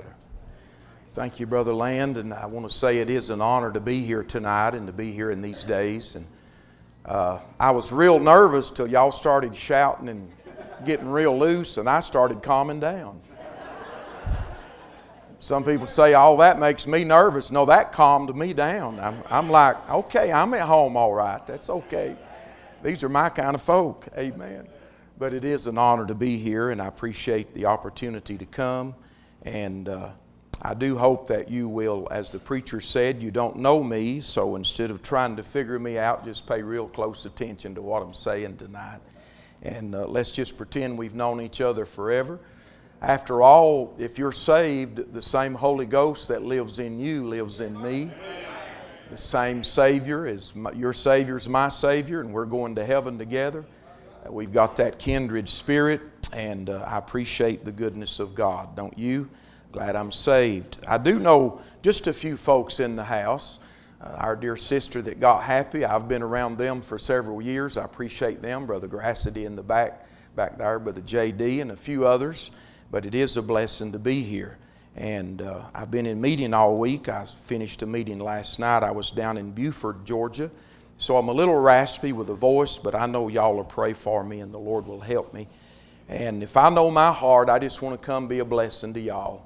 brother. Thank you, Brother Land. And I want to say it is an honor to be here tonight and to be here in these days. And I was real nervous till y'all started shouting and getting real loose, and I started calming down. Some people say, "Oh, that makes me nervous." No, that calmed me down. I'm like, okay, I'm at home all right. That's okay. These are my kind of folk. Amen. But it is an honor to be here, and I appreciate the opportunity to come. And I do hope that you will, as the preacher said, you don't know me, so instead of trying to figure me out, just pay real close attention to what I'm saying tonight. And let's just pretend we've known each other forever. After all, if you're saved, the same Holy Ghost that lives in you lives in me. The same Savior is your Savior's my Savior, and we're going to heaven together. We've got that kindred spirit, and I appreciate the goodness of God, don't you? Glad I'm saved. I do know just a few folks in the house. Our dear sister that got happy, I've been around them for several years. I appreciate them. Brother Grassity in the back there, Brother J.D. and a few others. But it is a blessing to be here. And I've been in meeting all week. I finished a meeting last night. I was down in Buford, Georgia. So I'm a little raspy with a voice, but I know y'all will pray for me and the Lord will help me. And if I know my heart, I just want to come be a blessing to y'all.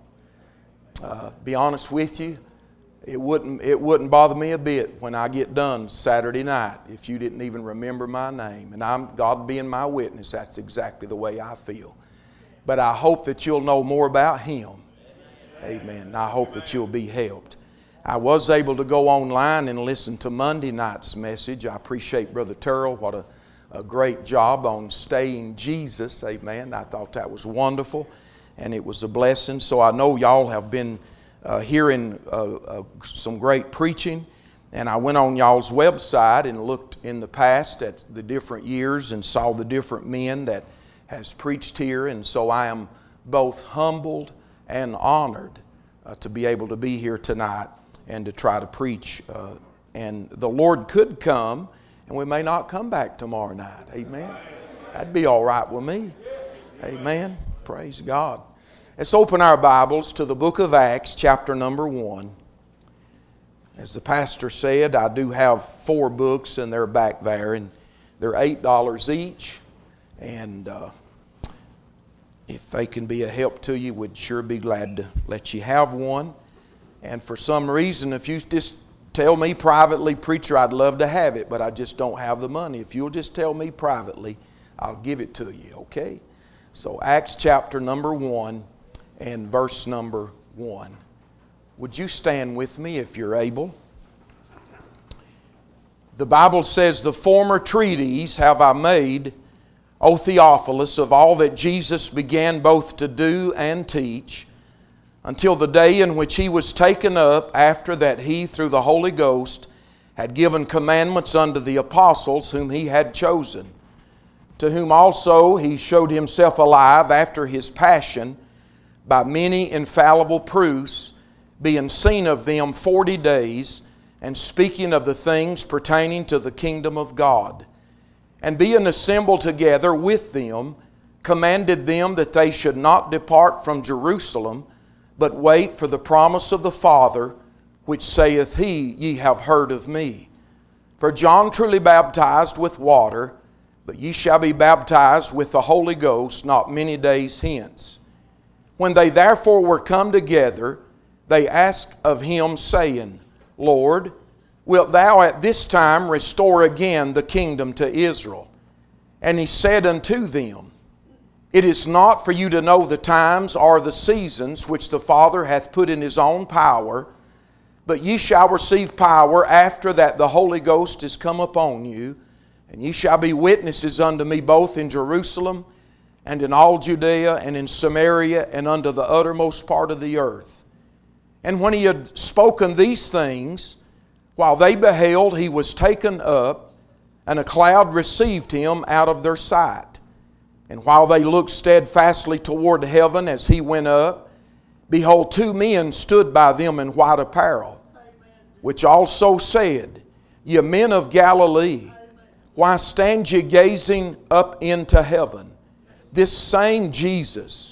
Be honest with you, it wouldn't bother me a bit when I get done Saturday night if you didn't even remember my name. And God being my witness, that's exactly the way I feel. But I hope that you'll know more about Him. Amen. I hope that you'll be helped. I was able to go online and listen to Monday night's message. I appreciate Brother Terrell. What a great job on staying Jesus. Amen. I thought that was wonderful, and it was a blessing. So I know y'all have been hearing some great preaching. And I went on y'all's website and looked in the past at the different years and saw the different men that has preached here, and so I am both humbled and honored to be able to be here tonight and to try to preach. And the Lord could come, and we may not come back tomorrow night. Amen. That'd be all right with me. Amen. Praise God. Let's open our Bibles to the book of Acts, chapter number 1. As the pastor said, I do have 4 books, and they're back there, and they're $8 each. And if they can be a help to you, we'd sure be glad to let you have one. And for some reason, if you just tell me privately, "Preacher, I'd love to have it, but I just don't have the money." If you'll just tell me privately, I'll give it to you, okay? So Acts chapter number 1 and verse number 1. Would you stand with me if you're able? The Bible says, "The former treatise have I made, O Theophilus, of all that Jesus began both to do and teach, until the day in which He was taken up, after that He, through the Holy Ghost, had given commandments unto the apostles whom He had chosen, to whom also He showed Himself alive after His passion, by many infallible proofs, being seen of them 40 days, and speaking of the things pertaining to the kingdom of God. And being assembled together with them, commanded them that they should not depart from Jerusalem, but wait for the promise of the Father, which saith He, Ye have heard of me. For John truly baptized with water, but ye shall be baptized with the Holy Ghost not many days hence. When they therefore were come together, they asked of Him, saying, Lord, wilt Thou at this time restore again the kingdom to Israel? And He said unto them, It is not for you to know the times or the seasons which the Father hath put in His own power, but ye shall receive power after that the Holy Ghost is come upon you, and ye shall be witnesses unto me both in Jerusalem and in all Judea and in Samaria and unto the uttermost part of the earth. And when He had spoken these things, while they beheld, He was taken up, and a cloud received Him out of their sight. And while they looked steadfastly toward heaven as He went up, behold, 2 men stood by them in white apparel, which also said, Ye men of Galilee, why stand ye gazing up into heaven? This same Jesus,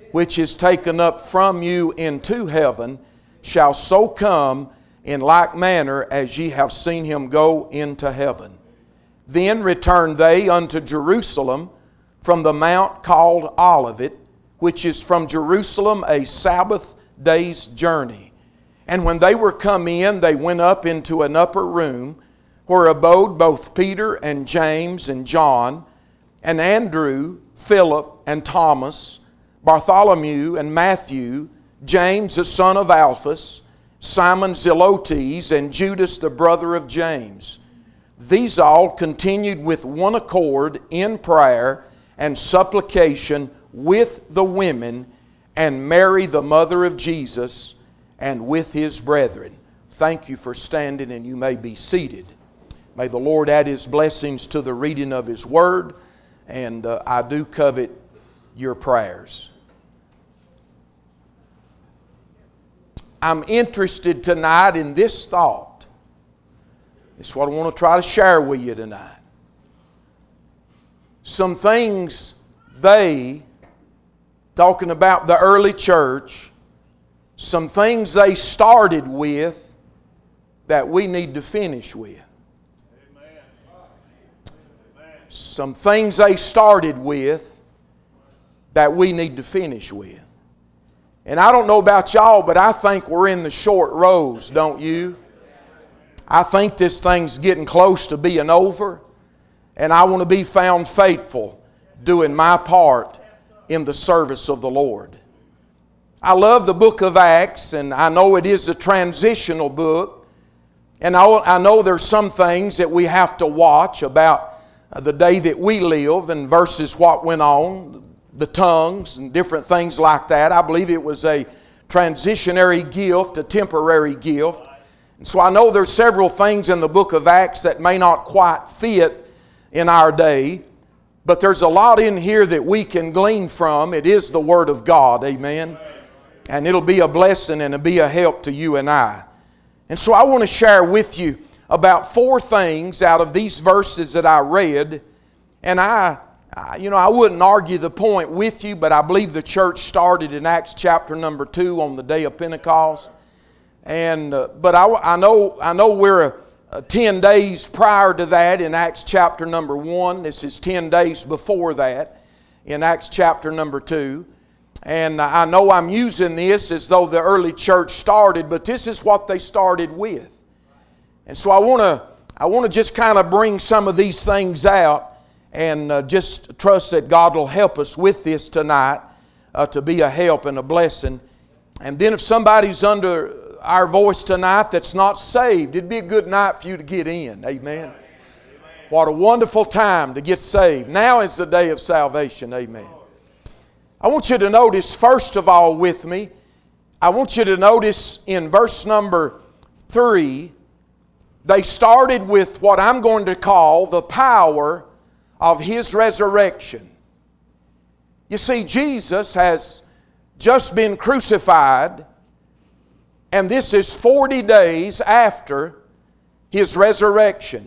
which is taken up from you into heaven, shall so come in like manner as ye have seen him go into heaven. Then returned they unto Jerusalem from the mount called Olivet, which is from Jerusalem a Sabbath day's journey. And when they were come in, they went up into an upper room, where abode both Peter and James and John, and Andrew, Philip and Thomas, Bartholomew and Matthew, James the son of Alphaeus, Simon Zelotes, and Judas the brother of James. These all continued with one accord in prayer and supplication with the women, and Mary the mother of Jesus, and with his brethren. Thank you for standing, and you may be seated. May the Lord add His blessings to the reading of His Word, and I do covet your prayers. I'm interested tonight in this thought. It's what I want to try to share with you tonight. Some things talking about the early church, some things they started with that we need to finish with. Some things they started with that we need to finish with. And I don't know about y'all, but I think we're in the short rows, don't you? I think this thing's getting close to being over, and I want to be found faithful doing my part in the service of the Lord. I love the book of Acts, and I know it is a transitional book, and I know there's some things that we have to watch about the day that we live and versus what went on, the tongues and different things like that. I believe it was a transitionary gift, a temporary gift. And so I know there's several things in the book of Acts that may not quite fit in our day, but there's a lot in here that we can glean from. It is the Word of God, amen? And it'll be a blessing and it'll be a help to you and I. And so I want to share with you about 4 things out of these verses that I read. And I wouldn't argue the point with you, but I believe the church started in Acts chapter number 2 on the day of Pentecost. And but I know we're 10 days prior to that in Acts chapter number 1. This is 10 days before that in Acts chapter number 2. And I know I'm using this as though the early church started, but this is what they started with. And so I want to just kind of bring some of these things out and just trust that God will help us with this tonight to be a help and a blessing. And then if somebody's under our voice tonight that's not saved, it'd be a good night for you to get in. Amen. What a wonderful time to get saved. Now is the day of salvation. Amen. I want you to notice, first of all with me, I want you to notice in verse number 3, they started with what I'm going to call the power of His resurrection. You see, Jesus has just been crucified, and this is 40 days after His resurrection.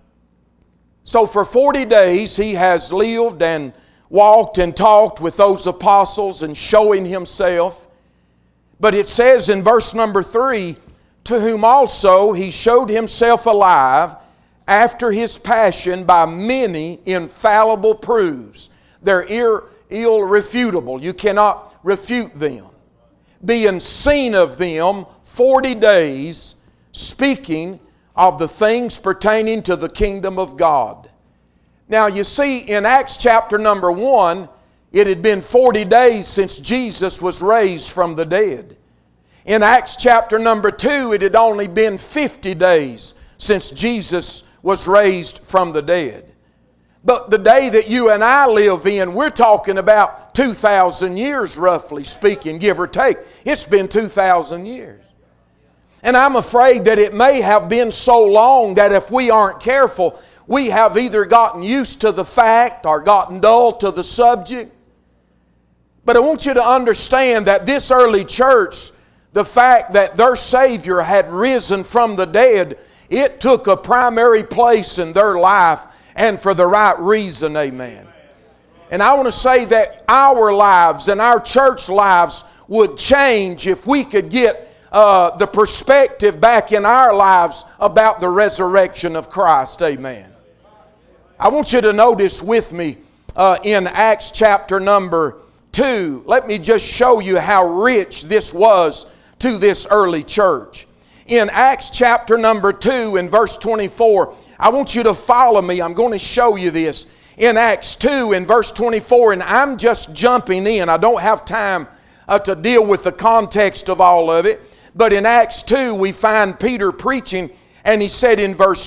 So for 40 days He has lived and walked and talked with those apostles and showing Himself. But it says in verse number 3, to whom also He showed Himself alive after His passion by many infallible proofs. They're irrefutable. You cannot refute them. Being seen of them 40 days, speaking of the things pertaining to the kingdom of God. Now you see, in Acts chapter number 1, it had been 40 days since Jesus was raised from the dead. In Acts chapter number 2, it had only been 50 days since Jesus was raised from the dead. But the day that you and I live in, we're talking about 2,000 years, roughly speaking, give or take. It's been 2,000 years. And I'm afraid that it may have been so long that if we aren't careful, we have either gotten used to the fact or gotten dull to the subject. But I want you to understand that this early church, the fact that their Savior had risen from the dead, it took a primary place in their life, and for the right reason, amen. And I want to say that our lives and our church lives would change if we could get the perspective back in our lives about the resurrection of Christ. Amen. I want you to notice with me in Acts chapter number 2. Let me just show you how rich this was to this early church. In Acts chapter number 2 in verse 24, I want you to follow me. I'm going to show you this. In Acts 2 in verse 24, and I'm just jumping in. I don't have time to deal with the context of all of it. But in Acts 2 we find Peter preaching, and he said in verse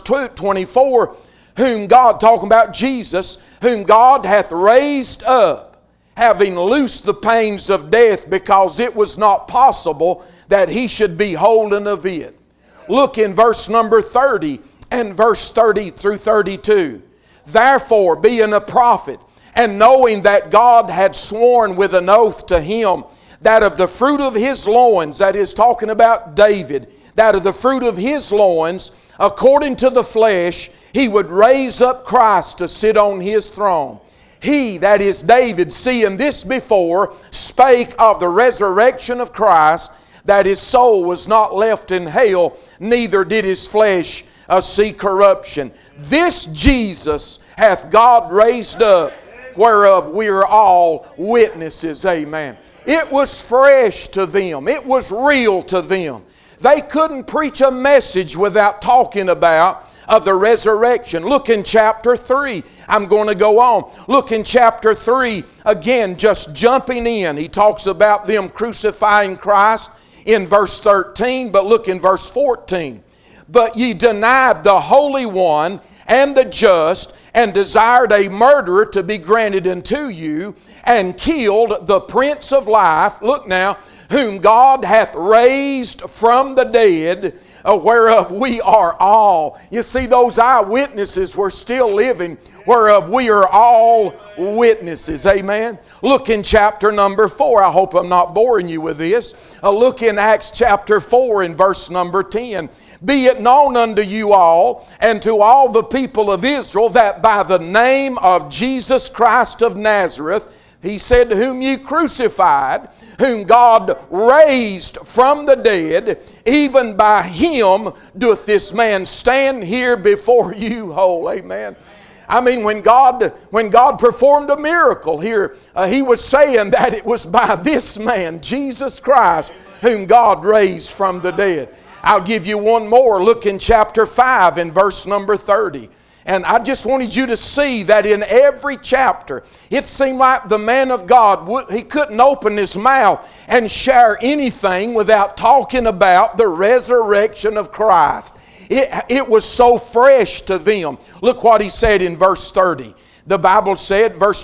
24, whom God, talking about Jesus, whom God hath raised up, having loosed the pains of death, because it was not possible that he should be holden of it. Look in verse number 30 and verse 30 through 32. Therefore, being a prophet, and knowing that God had sworn with an oath to him, that of the fruit of his loins, that is talking about David, that of the fruit of his loins, according to the flesh, he would raise up Christ to sit on his throne. He, that is David, seeing this before, spake of the resurrection of Christ, that his soul was not left in hell, neither did his flesh see corruption. This Jesus hath God raised up, whereof we are all witnesses. Amen. It was fresh to them. It was real to them. They couldn't preach a message without talking about the resurrection. Look in chapter 3. I'm going to go on. Look in chapter 3. Again, just jumping in. He talks about them crucifying Christ in verse 13. But look in verse 14. But ye denied the Holy One and the just, and desired a murderer to be granted unto you, and killed the Prince of Life, look now, whom God hath raised from the dead, whereof we are all. You see, those eyewitnesses were still living, whereof we are all witnesses. Amen. Look in chapter number 4. I hope I'm not boring you with this. Look in Acts chapter 4 in verse number 10. Be it known unto you all, and to all the people of Israel, that by the name of Jesus Christ of Nazareth, he said, whom ye crucified, whom God raised from the dead, even by him doth this man stand here before you whole. Amen. I mean, when God performed a miracle here, he was saying that it was by this man, Jesus Christ, whom God raised from the dead. I'll give you one more. Look in chapter 5 in verse number 30. And I just wanted you to see that in every chapter, it seemed like the man of God, he couldn't open his mouth and share anything without talking about the resurrection of Christ. It was so fresh to them. Look what he said in verse 30. The Bible said, verse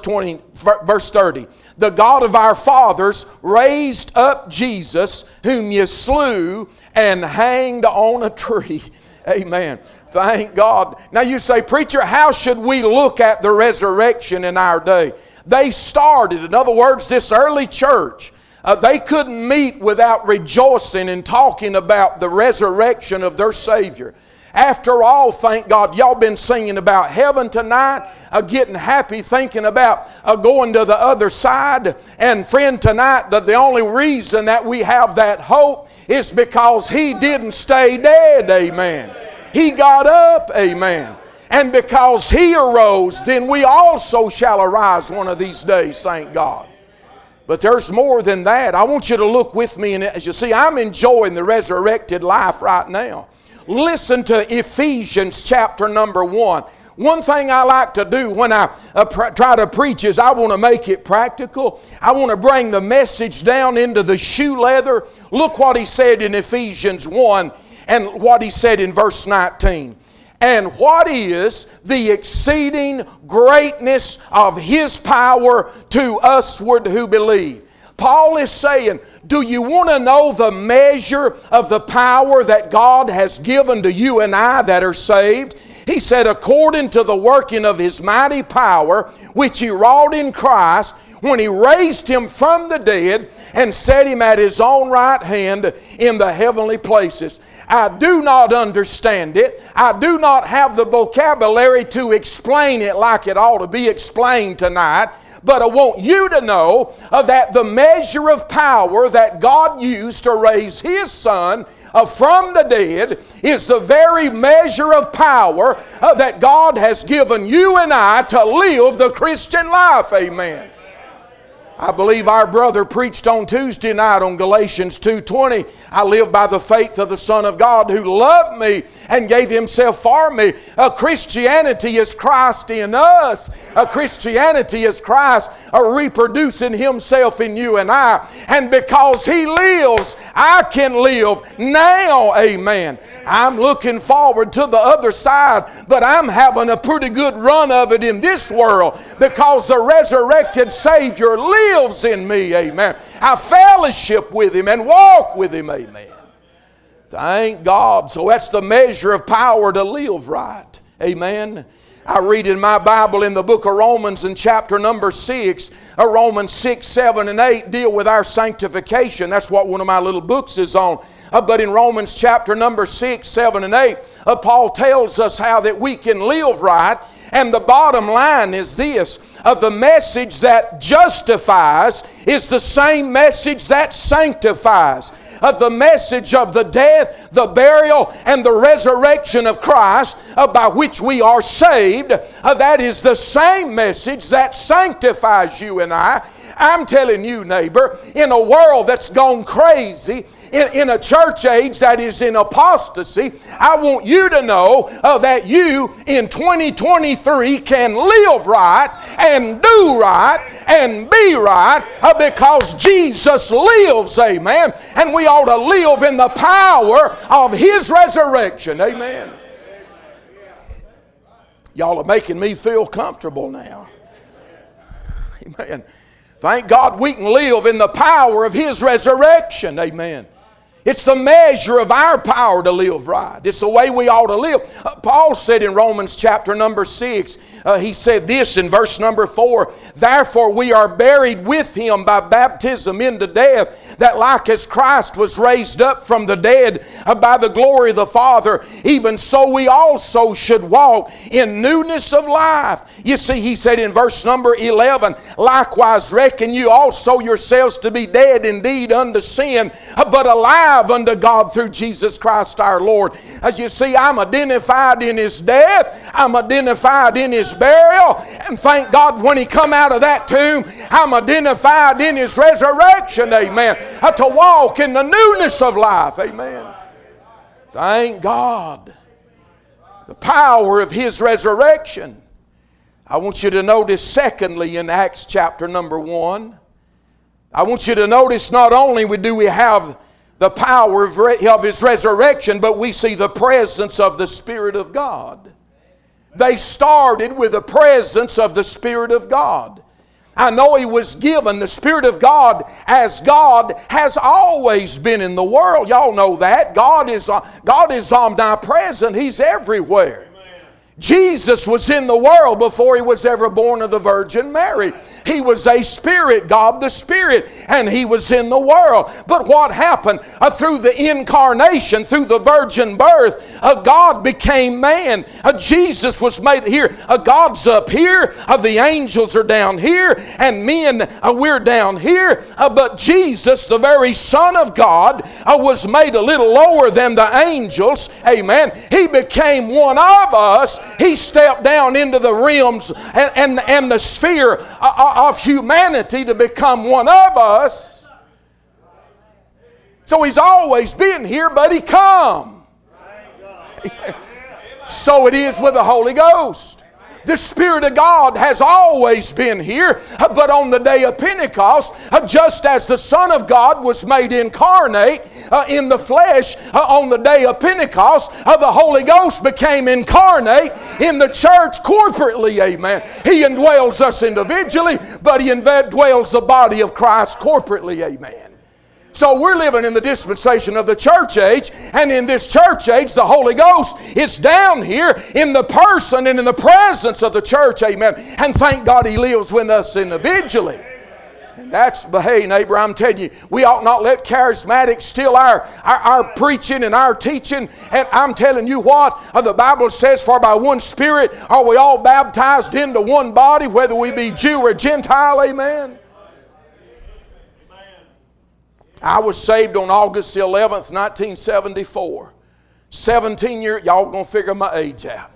30, the God of our fathers raised up Jesus, whom ye slew and hanged on a tree. Amen. Thank God. Now you say, preacher, how should we look at the resurrection in our day? They started, in other words, this early church, they couldn't meet without rejoicing and talking about the resurrection of their Savior. After all, thank God, y'all been singing about heaven tonight, getting happy, thinking about going to the other side. And friend, tonight, the only reason that we have that hope is because He didn't stay dead, amen. He got up, amen. And because He arose, then we also shall arise one of these days, thank God. But there's more than that. I want you to look with me, and as you see, I'm enjoying the resurrected life right now. Listen to Ephesians chapter number 1. One thing I like to do when I try to preach is I want to make it practical. I want to bring the message down into the shoe leather. Look what he said in Ephesians 1 and what he said in verse 19. And what is the exceeding greatness of His power to usward who believe? Paul is saying, do you want to know the measure of the power that God has given to you and I that are saved? He said, according to the working of His mighty power, which He wrought in Christ, when He raised Him from the dead and set Him at His own right hand in the heavenly places. I do not understand it. I do not have the vocabulary to explain it like it ought to be explained tonight. But I want you to know that the measure of power that God used to raise His Son from the dead is the very measure of power that God has given you and I to live the Christian life. Amen. I believe our brother preached on Tuesday night on Galatians 2:20. I live by the faith of the Son of God who loved me and gave Himself for me. Christianity is Christ in us. Christianity is Christ reproducing Himself in you and I. And because He lives, I can live now. Amen. I'm looking forward to the other side, but I'm having a pretty good run of it in this world because the resurrected Savior lives in me. Amen. I fellowship with Him and walk with Him. Amen. Thank God. So that's the measure of power to live right. Amen. I read in my Bible in the book of Romans in chapter number 6, Romans 6, 7, and 8 deal with our sanctification. That's what one of my little books is on. But in Romans chapter number 6, 7, and 8, Paul tells us how that we can live right. And the bottom line is this: the message that justifies is the same message that sanctifies. The message of the death, the burial, and the resurrection of Christ by which we are saved, that is the same message that sanctifies you and I. I'm telling you, neighbor, in a world that's gone crazy, in a church age that is in apostasy, I want you to know that you in 2023 can live right and do right and be right because Jesus lives, amen. And we ought to live in the power of His resurrection, amen. Y'all are making me feel comfortable now, amen. Thank God we can live in the power of His resurrection, amen. It's the measure of our power to live right. It's the way we ought to live. Paul said in Romans chapter number 6, he said this in verse number 4, "Therefore we are buried with Him by baptism into death, that like as Christ was raised up from the dead by the glory of the Father, even so we also should walk in newness of life." You see, he said in verse number 11, "Likewise reckon you also yourselves to be dead indeed unto sin, but alive unto God through Jesus Christ our Lord." As you see, I'm identified in His death, I'm identified in His burial, and thank God when He come out of that tomb, I'm identified in His resurrection, amen, to walk in the newness of life, amen. Thank God. The power of His resurrection. I want you to notice secondly in Acts chapter number 1, I want you to notice not only do we have the power of His resurrection, but we see the presence of the Spirit of God. They started with the presence of the Spirit of God. I know He was given the Spirit of God as God has always been in the world. Y'all know that. God is omnipresent. He's everywhere. Jesus was in the world before He was ever born of the Virgin Mary. He was a spirit, God the Spirit, and He was in the world. But what happened? Through the incarnation, through the virgin birth, God became man. Jesus was made here. God's up here, the angels are down here, and men, we're down here. But Jesus, the very Son of God, was made a little lower than the angels. Amen. He became one of us. He stepped down into the realms and the sphere of humanity to become one of us. So He's always been here, but He come. So it is with the Holy Ghost. The Spirit of God has always been here, but on the day of Pentecost, just as the Son of God was made incarnate in the flesh on the day of Pentecost, the Holy Ghost became incarnate in the church corporately, amen. He indwells us individually, but He indwells the body of Christ corporately, amen. So we're living in the dispensation of the church age, and in this church age, the Holy Ghost is down here in the person and in the presence of the church, amen. And thank God He lives with us individually. And But hey, neighbor, I'm telling you, we ought not let charismatics steal our preaching and our teaching. And I'm telling you what, the Bible says, for by one Spirit are we all baptized into one body, whether we be Jew or Gentile. Amen. I was saved on August the 11th, 1974. 17 years, y'all going to figure my age out.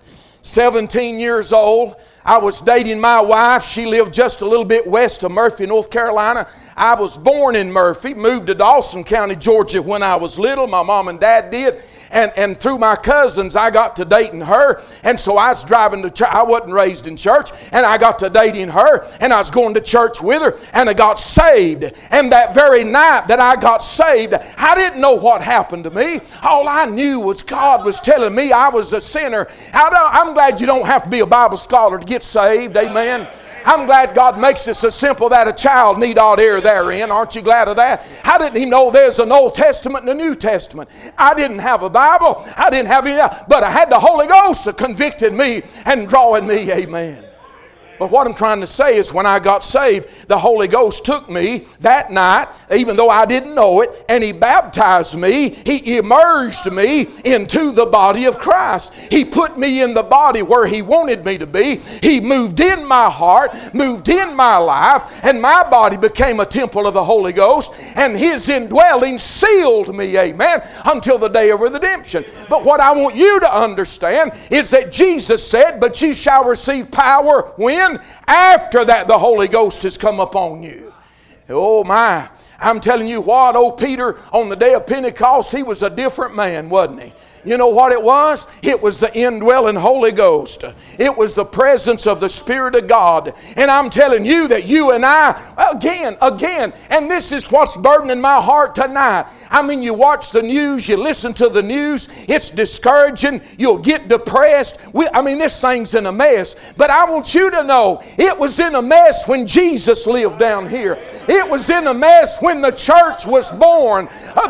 17 years old. I was dating my wife. She lived just a little bit west of Murphy, North Carolina. I was born in Murphy, moved to Dawson County, Georgia when I was little. My mom and dad did. And through my cousins, I got to dating her. And so I was driving to church. I wasn't raised in church. And I got to dating her. And I was going to church with her. And I got saved. And that very night that I got saved, I didn't know what happened to me. All I knew was God was telling me I was a sinner. I'm glad you don't have to be a Bible scholar to get saved. Amen. I'm glad God makes it so simple that a child need not err therein. Aren't you glad of that? I didn't even know there's an Old Testament and a New Testament. I didn't have a Bible. I didn't have any, but I had the Holy Ghost that convicted me and drawing me. Amen. But what I'm trying to say is when I got saved, the Holy Ghost took me that night, even though I didn't know it, and He baptized me. He immersed me into the body of Christ. He put me in the body where He wanted me to be. He moved in my heart, moved in my life, and my body became a temple of the Holy Ghost, and His indwelling sealed me, amen, until the day of redemption. But what I want you to understand is that Jesus said, but you shall receive power when? After that the Holy Ghost has come upon you. Oh my, I'm telling you what, old Peter on the day of Pentecost, he was a different man, wasn't he? You know what it was? It was the indwelling Holy Ghost. It was the presence of the Spirit of God. And I'm telling you that you and I, again, and this is what's burdening my heart tonight. I mean, you watch the news, you listen to the news, it's discouraging, you'll get depressed. This thing's in a mess. But I want you to know, it was in a mess when Jesus lived down here. It was in a mess when the church was born.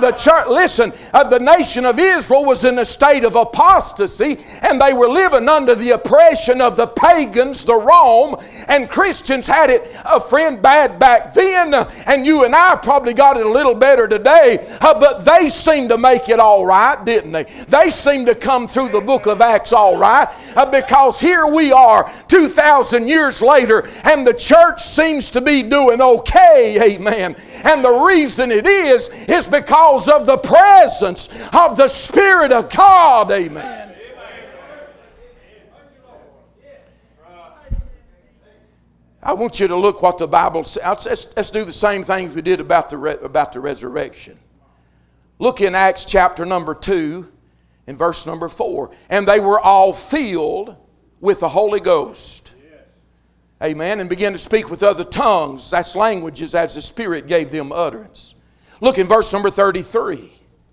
The nation of Israel was in a state of apostasy, and they were living under the oppression of the pagans, the Rome, and Christians had it, bad back then, and you and I probably got it a little better today, but they seemed to make it all right, didn't they? They seemed to come through the book of Acts all right, because here we are 2,000 years later, and the church seems to be doing okay, amen. And the reason it is because of the presence of the Spirit of God, amen. I want you to look what the Bible says. Let's do the same thing we did about the resurrection. Look in Acts chapter number 2 in verse number 4. And they were all filled with the Holy Ghost. Amen. And began to speak with other tongues. That's languages as the Spirit gave them utterance. Look in verse number 33.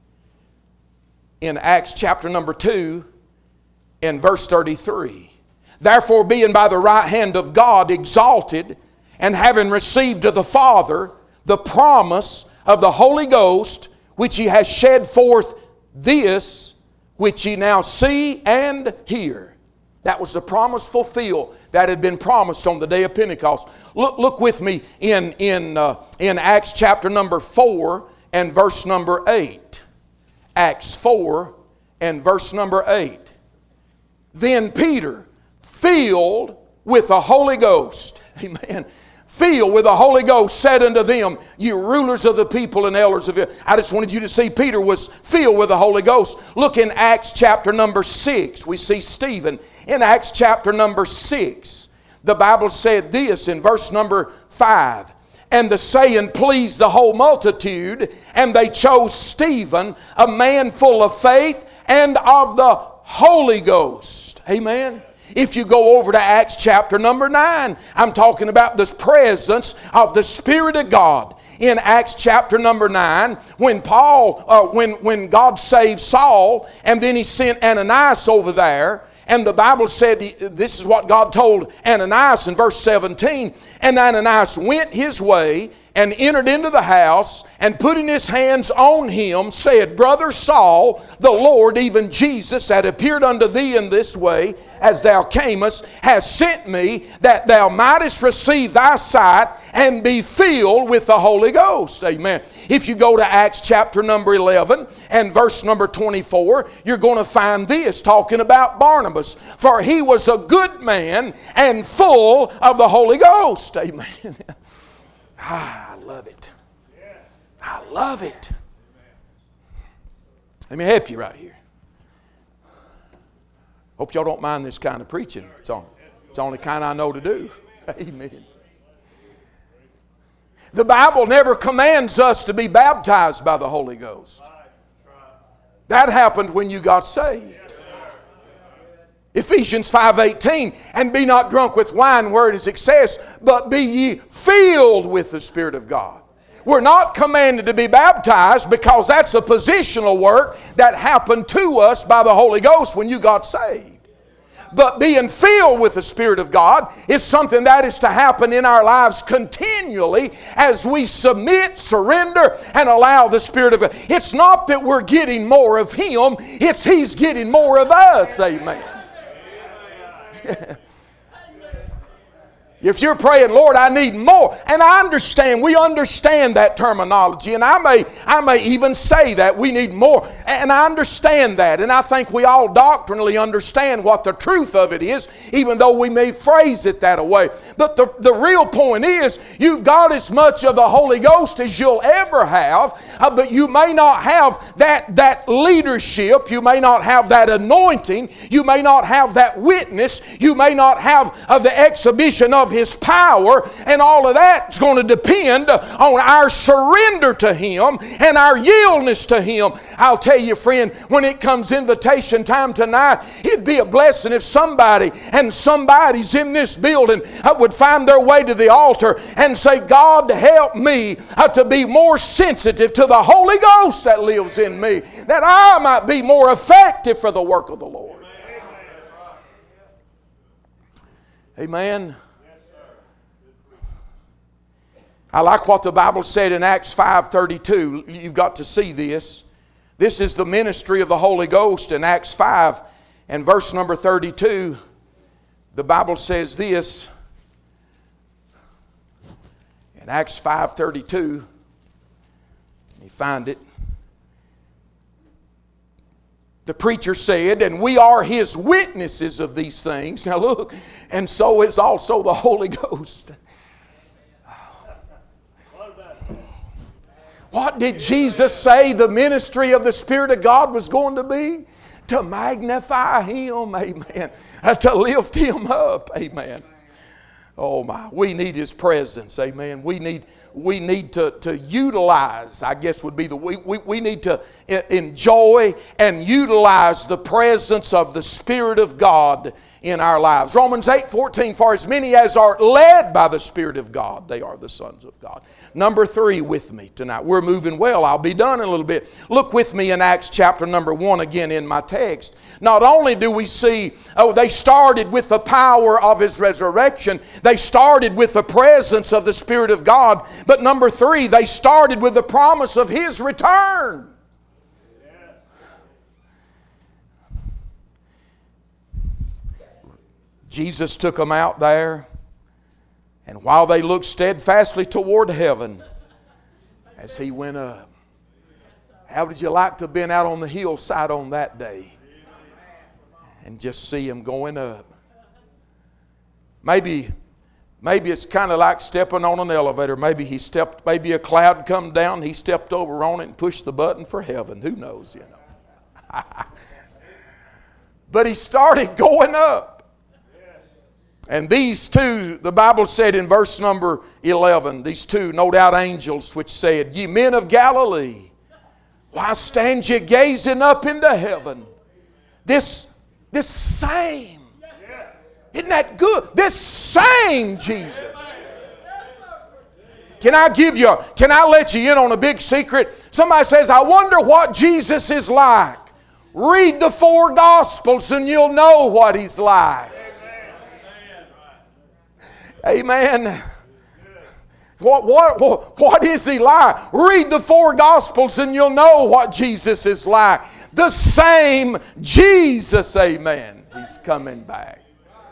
In Acts chapter number 2 in verse 33. Therefore, being by the right hand of God exalted, and having received of the Father the promise of the Holy Ghost, which He has shed forth, this which ye now see and hear. That was the promise fulfilled that had been promised on the day of Pentecost. Look with me in Acts chapter number 4 and verse number 8. Acts 4 and verse number 8. Then Peter, filled with the Holy Ghost, amen, filled with the Holy Ghost, said unto them, you rulers of the people and elders of Israel. I just wanted you to see Peter was filled with the Holy Ghost. Look in Acts chapter number 6. We see Stephen. In Acts chapter number 6, the Bible said this in verse number 5. And the saying pleased the whole multitude, and they chose Stephen, a man full of faith and of the Holy Ghost. Amen. If you go over to Acts chapter number 9, I'm talking about this presence of the Spirit of God. In Acts chapter number 9, when God saved Saul, and then He sent Ananias over there, and the Bible said, this is what God told Ananias in verse 17, and Ananias went his way, and entered into the house, and putting his hands on him, said, Brother Saul, the Lord, even Jesus, that appeared unto thee in this way, as thou camest, has sent me, that thou mightest receive thy sight, and be filled with the Holy Ghost. Amen. If you go to Acts chapter number 11 and verse number 24, you're going to find this, talking about Barnabas. For he was a good man and full of the Holy Ghost. Amen. I love it. I love it. Let me help you right here. Hope y'all don't mind this kind of preaching. It's the only kind I know to do. Amen. The Bible never commands us to be baptized by the Holy Ghost. That happened when you got saved. Ephesians 5:18, and be not drunk with wine wherein is excess, but be ye filled with the Spirit of God. We're not commanded to be baptized because that's a positional work that happened to us by the Holy Ghost when you got saved. But being filled with the Spirit of God is something that is to happen in our lives continually as we submit, surrender, and allow the Spirit of God. It's not that we're getting more of Him, it's He's getting more of us. Amen. If you're praying, Lord, I need more. And I understand, we understand that terminology. And I may even say that we need more. And I understand that. And I think we all doctrinally understand what the truth of it is, even though we may phrase it that way. But the real point is, you've got as much of the Holy Ghost as you'll ever have, but you may not have that leadership. You may not have that anointing. You may not have that witness. You may not have the exhibition of His power, and all of that's going to depend on our surrender to Him and our yieldness to Him. I'll tell you, friend, when it comes invitation time tonight, it'd be a blessing if somebody's in this building would find their way to the altar and say, God, help me to be more sensitive to the Holy Ghost that lives in me, that I might be more effective for the work of the Lord. Amen. I like what the Bible said in Acts 5:32. You've got to see this. This is the ministry of the Holy Ghost in Acts 5 and verse number 32. The Bible says this in Acts 5:32. Let me find it. The preacher said, and we are His witnesses of these things. Now look, and so is also the Holy Ghost. What did Jesus say the ministry of the Spirit of God was going to be? To magnify Him, amen. To lift Him up, amen. Oh my, we need His presence, amen. We need to utilize, I guess would be we need to enjoy and utilize the presence of the Spirit of God in our lives. Romans 8:14, for as many as are led by the Spirit of God, they are the sons of God. Number 3 with me tonight. We're moving well. I'll be done in a little bit. Look with me in Acts chapter number 1 again in my text. Not only do we see, they started with the power of His resurrection. They started with the presence of the Spirit of God. But number 3, they started with the promise of His return. Jesus took them out there, and while they looked steadfastly toward heaven as He went up. How would you like to have been out on the hillside on that day and just see Him going up? Maybe it's kind of like stepping on an elevator. Maybe a cloud come down, He stepped over on it and pushed the button for heaven. Who knows, you know. But He started going up. And these two, the Bible said in verse number 11, these two, no doubt angels, which said, Ye men of Galilee, why stand ye gazing up into heaven? This same, isn't that good? This same Jesus. Can I let you in on a big secret? Somebody says, I wonder what Jesus is like. Read the 4 Gospels and you'll know what He's like. Amen. What is He like? Read the 4 Gospels and you'll know what Jesus is like. The same Jesus, amen. He's coming back.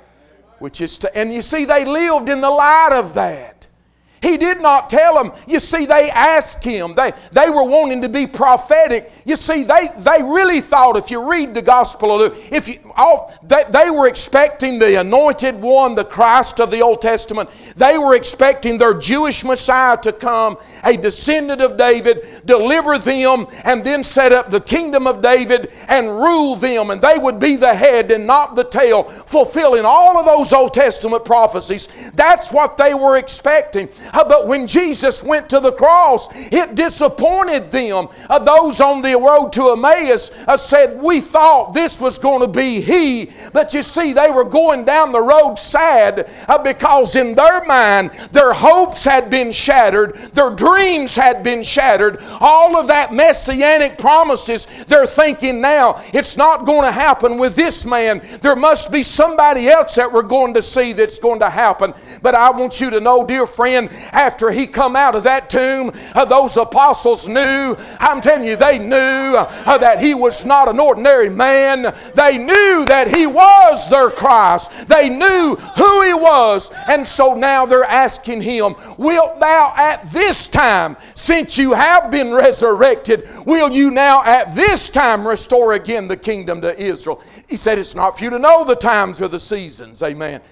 And you see, they lived in the light of that. He did not tell them. You see, they asked Him. They were wanting to be prophetic. You see, they really thought, if you read the Gospel of Luke, they were expecting the Anointed One, the Christ of the Old Testament. They were expecting their Jewish Messiah to come, a descendant of David, deliver them, and then set up the kingdom of David and rule them. And they would be the head and not the tail, fulfilling all of those Old Testament prophecies. That's what they were expecting. But when Jesus went to the cross, it disappointed them. Those on the road to Emmaus said, we thought this was going to be He. But you see, they were going down the road sad because in their mind, their hopes had been shattered. Their dreams had been shattered. All of that messianic promises, they're thinking now, it's not going to happen with this man. There must be somebody else that we're going to see that's going to happen. But I want you to know, dear friend, after He come out of that tomb, those apostles knew, I'm telling you, they knew that He was not an ordinary man. They knew that He was their Christ. They knew who He was. And so now they're asking Him, wilt Thou at this time, since You have been resurrected, will You now at this time restore again the kingdom to Israel? He said, it's not for you to know the times or the seasons. Amen.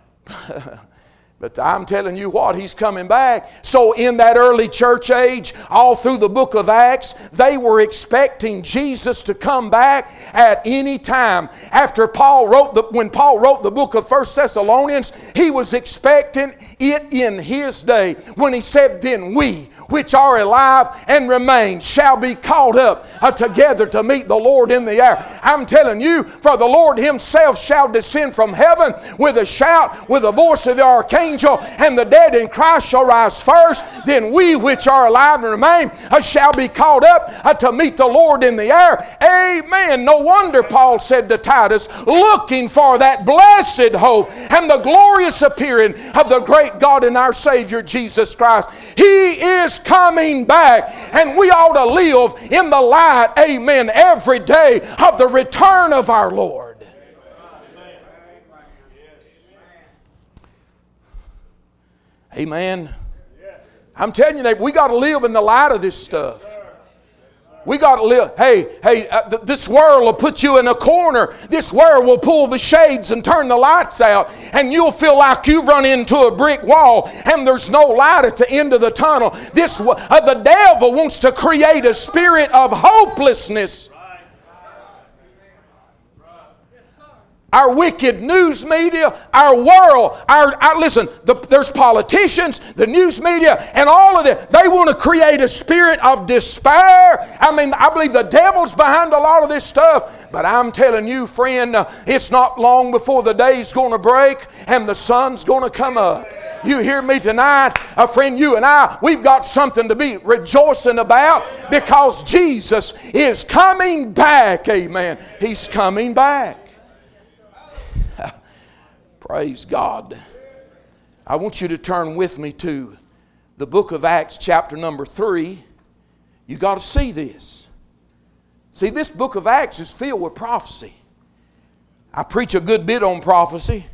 But I'm telling you what, He's coming back. So in that early church age, all through the book of Acts, they were expecting Jesus to come back at any time. After when Paul wrote the book of 1 Thessalonians, he was expecting it in his day. When he said, then we, which are alive and remain, shall be caught up together to meet the Lord in the air. I'm telling you, for the Lord Himself shall descend from heaven with a shout, with the voice of the archangel, and the dead in Christ shall rise first. Then we which are alive and remain shall be caught up to meet the Lord in the air. Amen. No wonder Paul said to Titus, looking for that blessed hope and the glorious appearing of the great God and our Savior Jesus Christ. He is coming back, and we ought to live in the light, amen, every day of the return of our Lord. Amen. I'm telling you, we got to live in the light of this stuff. We got to live. This world will put you in a corner. This world will pull the shades and turn the lights out, and you'll feel like you've run into a brick wall and there's no light at the end of the tunnel. The devil wants to create a spirit of hopelessness. Our wicked news media, our world, listen, there's politicians, the news media, and all of that. They want to create a spirit of despair. I believe the devil's behind a lot of this stuff. But I'm telling you, friend, it's not long before the day's going to break and the sun's going to come up. You hear me tonight? Friend, you and I, we've got something to be rejoicing about because Jesus is coming back. Amen. He's coming back. Praise God. I want you to turn with me to the book of Acts chapter number 3. You got to see this. See, this book of Acts is filled with prophecy. I preach a good bit on prophecy.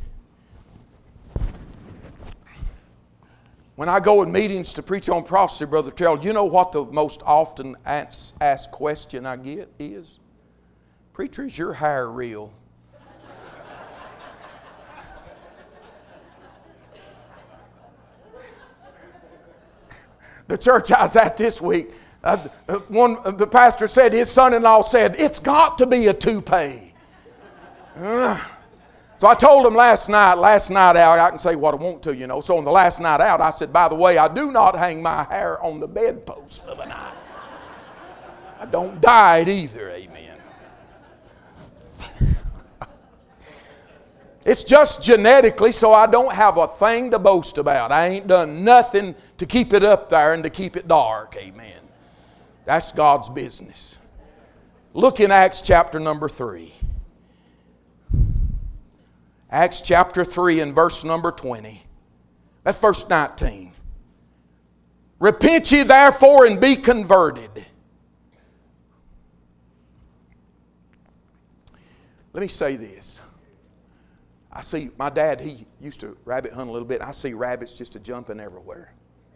When I go in meetings to preach on prophecy, Brother Terrell, you know what the most often asked question I get is? Preacher, is your hair real? The church I was at this week, the pastor said, his son-in-law said, it's got to be a toupee. So I told him last night out, I can say what I want to, you know. So on the last night out, I said, by the way, I do not hang my hair on the bedpost of a night. I don't dye it either, amen. It's just genetically, so I don't have a thing to boast about. I ain't done nothing to keep it up there and to keep it dark. Amen. That's God's business. Look in Acts chapter number 3. Acts chapter 3 and verse number 20. That's verse 19. Repent ye therefore and be converted. Let me say this. I see my dad, he used to rabbit hunt a little bit. I see rabbits just a jumping everywhere.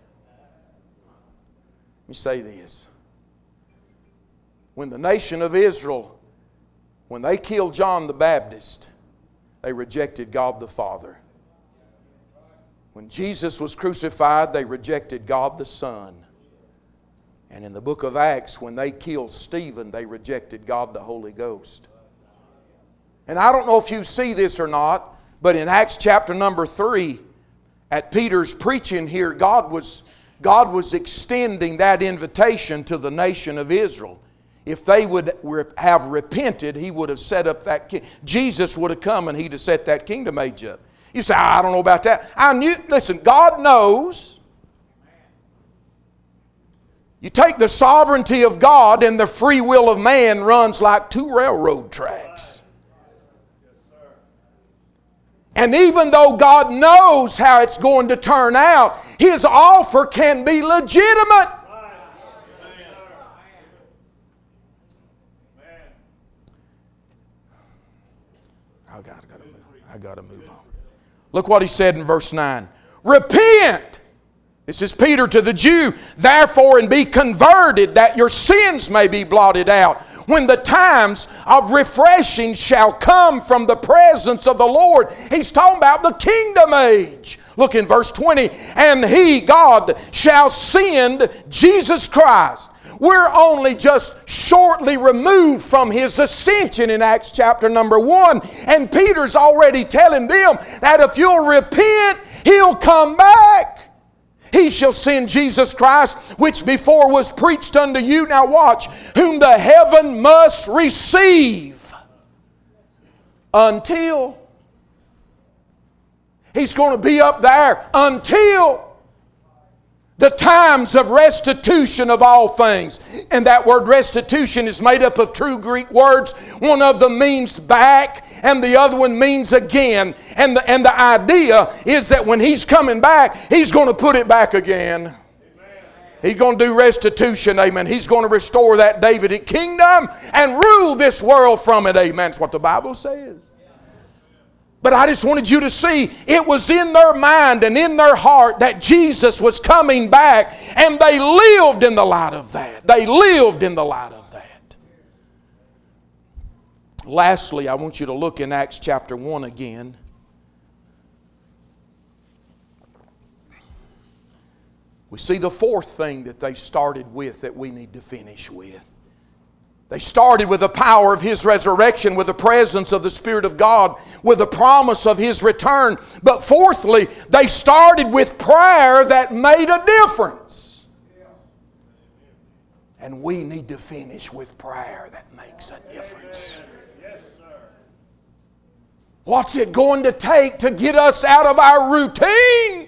Let me say this. When the nation of Israel, when they killed John the Baptist, they rejected God the Father. When Jesus was crucified, they rejected God the Son. And in the book of Acts, when they killed Stephen, they rejected God the Holy Ghost. And I don't know if you see this or not, but in Acts chapter number 3, at Peter's preaching here, God was extending that invitation to the nation of Israel. If they would have repented, He would have set up that kingdom. Jesus would have come and He'd have set that kingdom age up. You say, I don't know about that. Listen, God knows. You take the sovereignty of God and the free will of man runs like two railroad tracks. And even though God knows how it's going to turn out, His offer can be legitimate. I got to move on. Look what He said in verse 9. Repent. This is Peter to the Jew. Therefore, and be converted, that your sins may be blotted out, when the times of refreshing shall come from the presence of the Lord. He's talking about the kingdom age. Look in verse 20. And He, God, shall send Jesus Christ. We're only just shortly removed from His ascension in Acts chapter number 1. And Peter's already telling them that if you'll repent, He'll come back. He shall send Jesus Christ, which before was preached unto you. Now watch. Whom the heaven must receive until. He's going to be up there until the times of restitution of all things. And that word restitution is made up of two Greek words. One of them means back, and the other one means again. And the idea is that when He's coming back, He's going to put it back again. Amen. He's going to do restitution, amen. He's going to restore that Davidic kingdom and rule this world from it, amen. That's what the Bible says. But I just wanted you to see, it was in their mind and in their heart that Jesus was coming back, and they lived in the light of that. They lived in the light of that. Lastly, I want you to look in Acts chapter 1 again. We see the fourth thing that they started with that we need to finish with. They started with the power of His resurrection, with the presence of the Spirit of God, with the promise of His return. But fourthly, they started with prayer that made a difference. And we need to finish with prayer that makes a difference. What's it going to take to get us out of our routine?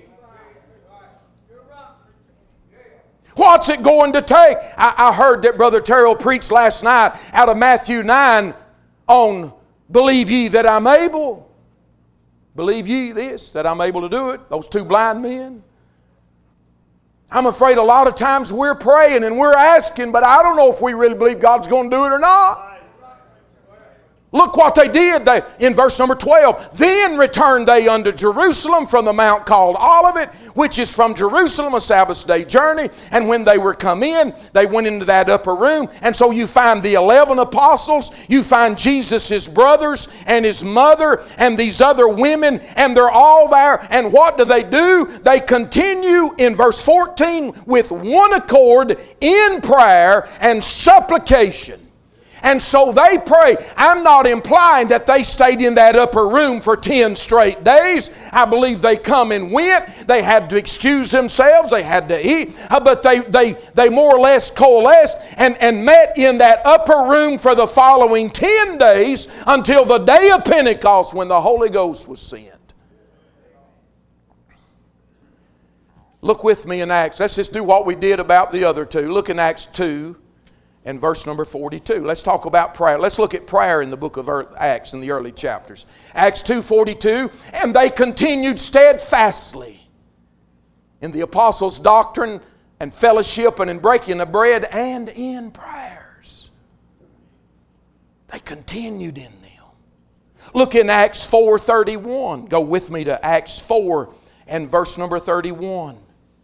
What's it going to take? I heard that Brother Terrell preached last night out of Matthew 9 on believe ye that I'm able. Believe ye this, that I'm able to do it. Those two blind men. I'm afraid a lot of times we're praying and we're asking, but I don't know if we really believe God's going to do it or not. Look what they did in verse number 12. Then returned they unto Jerusalem from the mount called Olivet, which is from Jerusalem a Sabbath day journey. And when they were come in, they went into that upper room. And so you find the 11 apostles, you find Jesus, His brothers, and His mother, and these other women, and they're all there. And what do? They continue in verse 14 with one accord in prayer and supplication. And so they pray. I'm not implying that they stayed in that upper room for 10 straight days. I believe they come and went. They had to excuse themselves. They had to eat. But they more or less coalesced and met in that upper room for the following 10 days until the day of Pentecost when the Holy Ghost was sent. Look with me in Acts. Let's just do what we did about the other two. Look in Acts 2. And verse number 42. Let's talk about prayer. Let's look at prayer in the book of Acts in the early chapters. Acts 2:42. And they continued steadfastly in the apostles' doctrine and fellowship and in breaking of bread and in prayers. They continued in them. Look in Acts 4:31. Go with me to Acts 4 and verse number 31.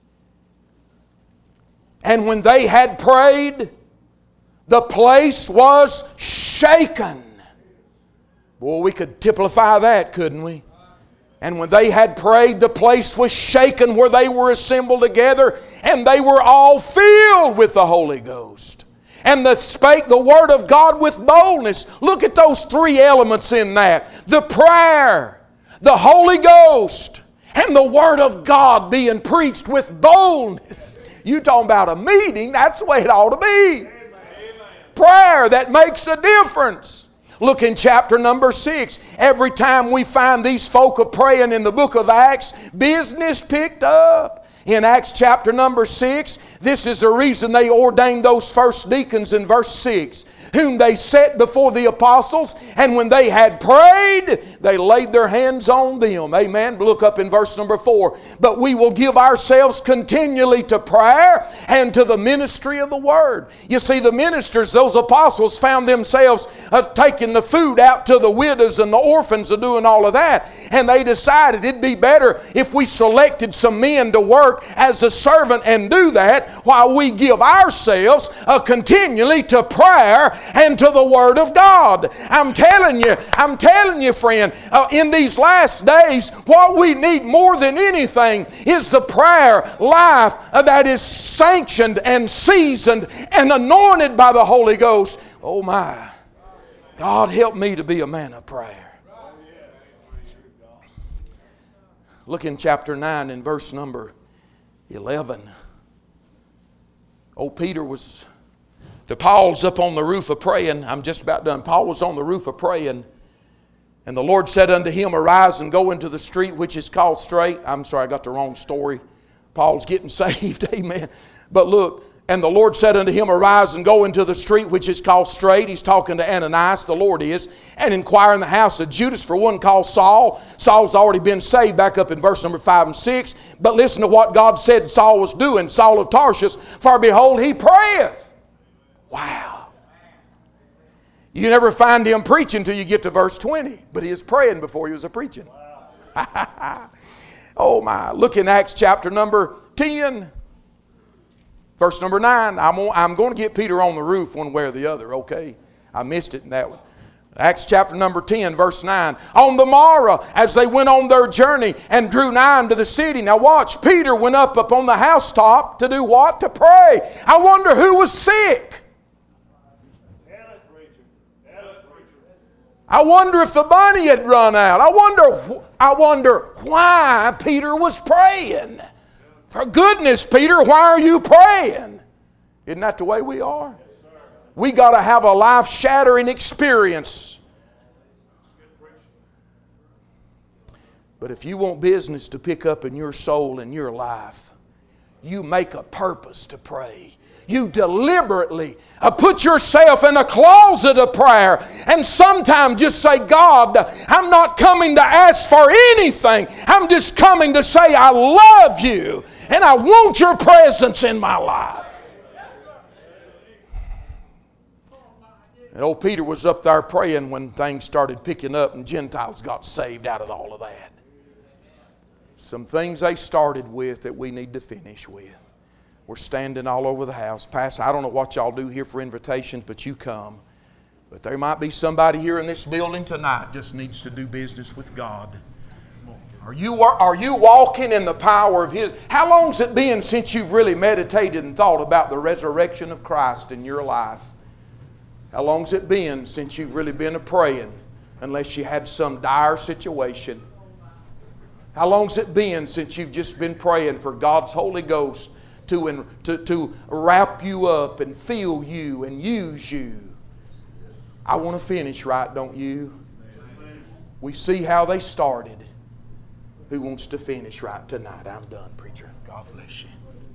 And when they had prayed, the place was shaken. Boy, we could typify that, couldn't we? And when they had prayed, the place was shaken where they were assembled together, and they were all filled with the Holy Ghost. And they spake the word of God with boldness. Look at those three elements in that. The prayer, the Holy Ghost, and the word of God being preached with boldness. You talking about a meeting, that's the way it ought to be. Amen. Prayer that makes a difference. Look in chapter number 6. Every time we find these folk are praying in the book of Acts, business picked up. In Acts chapter number 6, this is the reason they ordained those first deacons in verse 6, whom they set before the apostles, and when they had prayed, they laid their hands on them. Amen. Look up in verse number 4. But we will give ourselves continually to prayer and to the ministry of the word. You see, the ministers, those apostles, found themselves taking the food out to the widows and the orphans and doing all of that. And they decided it'd be better if we selected some men to work as a servant and do that while we give ourselves continually to prayer and to the Word of God. I'm telling you, friend, in these last days, what we need more than anything is the prayer life that is sanctioned and seasoned and anointed by the Holy Ghost. Oh my, God help me to be a man of prayer. Look in chapter 9 and verse number 11. Old Peter was... Paul's up on the roof of praying. I'm just about done. Paul was on the roof of praying. And the Lord said unto him, Arise and go into the street which is called Straight. I'm sorry, I got the wrong story. Paul's getting saved. Amen. But look, and the Lord said unto him, Arise and go into the street which is called Straight. He's talking to Ananias, the Lord is. And inquire in the house of Judas for one called Saul. Saul's already been saved, back up in verse number 5 and 6. But listen to what God said Saul was doing. Saul of Tarsus, for behold, he prayeth. Wow. You never find him preaching till you get to verse 20. But he was praying before he was preaching. Oh my. Look in Acts chapter number 10. Verse number 9. I'm going to get Peter on the roof one way or the other, okay? I missed it in that one. Acts chapter number 10, verse 9. On the morrow, as they went on their journey and drew nigh unto the city. Now watch, Peter went up on the housetop to do what? To pray. I wonder who was sick. I wonder if the money had run out. I wonder why Peter was praying. For goodness, Peter, why are you praying? Isn't that the way we are? We got to have a life-shattering experience. But if you want business to pick up in your soul and your life, you make a purpose to pray. You deliberately put yourself in a closet of prayer and sometimes just say, God, I'm not coming to ask for anything. I'm just coming to say I love you and I want your presence in my life. And old Peter was up there praying when things started picking up and Gentiles got saved out of all of that. Some things they started with that we need to finish with. We're standing all over the house. Pastor, I don't know what y'all do here for invitations, but you come. But there might be somebody here in this building tonight just needs to do business with God. Are you walking in the power of His? How long's it been since you've really meditated and thought about the resurrection of Christ in your life? How long's it been since you've really been praying, unless you had some dire situation? How long's it been since you've just been praying for God's Holy Ghost to wrap you up and fill you and use you? I want to finish right, don't you? We see how they started. Who wants to finish right tonight? I'm done, preacher. God bless you.